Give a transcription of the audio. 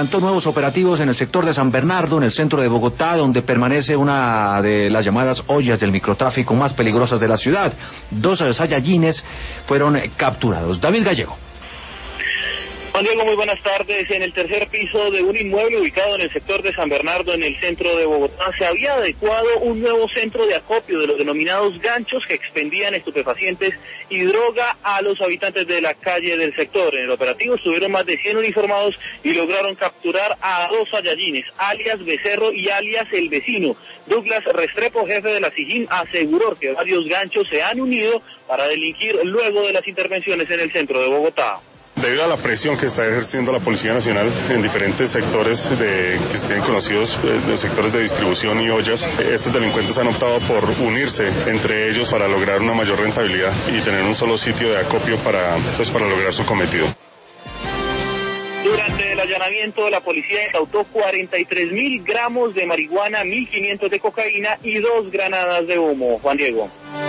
adelantó nuevos operativos en el sector de San Bernardo, en el centro de Bogotá, donde permanece una de las llamadas ollas del microtráfico más peligrosas de la ciudad. 2 saiyajines fueron capturados. David Gallego. Juan Diego, muy buenas tardes. En el tercer piso de un inmueble ubicado en el sector de San Bernardo, en el centro de Bogotá, se había adecuado un nuevo centro de acopio de los denominados ganchos que expendían estupefacientes y droga a los habitantes de la calle del sector. En el operativo estuvieron más de 100 uniformados y lograron capturar a 2 saiyajines, alias Becerro y alias El Vecino. Douglas Restrepo, jefe de la SIJIN, aseguró que varios ganchos se han unido para delinquir luego de las intervenciones en el centro de Bogotá. Debido a la presión que está ejerciendo la Policía Nacional en diferentes sectores que se tienen conocidos, de sectores de distribución y ollas, estos delincuentes han optado por unirse entre ellos para lograr una mayor rentabilidad y tener un solo sitio de acopio para lograr su cometido. Durante el allanamiento, la policía incautó 43.000 gramos de marihuana, 1.500 de cocaína y 2 granadas de humo. Juan Diego.